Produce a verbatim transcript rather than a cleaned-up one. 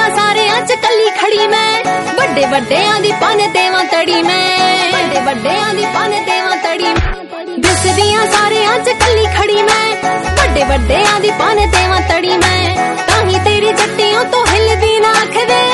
ਸਾਰਿਆਂ ਚ ਕੱਲੀ ਖੜੀ ਮੈਂ, ਵੱਡੇ ਵੱਡਿਆਂ ਦੀ ਪੰਨ ਦੇਵਾਂ ਤੜੀ ਮੈਂ, ਵੱਡੇ ਵੱਡਿਆਂ ਦੀ ਪੰਨ ਦੇਵਾਂ ਤੜੀ ਮੈਂ, ਦਿਸਦੀਆਂ ਸਾਰਿਆਂ ਚ ਕੱਲੀ ਖੜੀ ਮੈਂ, ਵੱਡੇ ਵੱਡਿਆਂ ਦੀ ਪੰਨ ਦੇਵਾਂ ਤੜੀ ਮੈਂ, ਤਾਂ ਹੀ ਤੇਰੀ ਜੱਟੀਆਂ ਤੋਂ ਹਿੱਲਦੀ ਨਾ ਅੱਖ ਵੇ।